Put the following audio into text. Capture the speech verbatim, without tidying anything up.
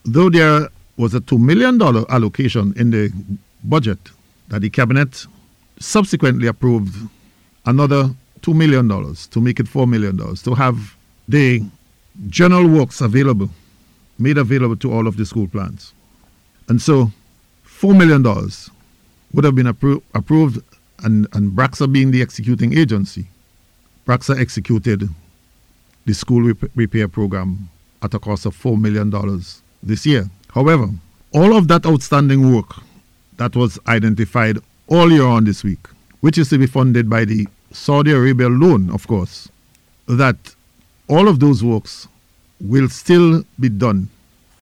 though there was a two million dollars allocation in the budget that the cabinet subsequently approved another two million dollars to make it four million dollars to have the general works available, made available to all of the school plans. And so four million dollars would have been appro- approved and, and BRAXA being the executing agency, BRAXA executed the school rep- repair program at a cost of four million dollars this year. However, all of that outstanding work that was identified all year on this week, which is to be funded by the Saudi Arabia loan, of course, that all of those works will still be done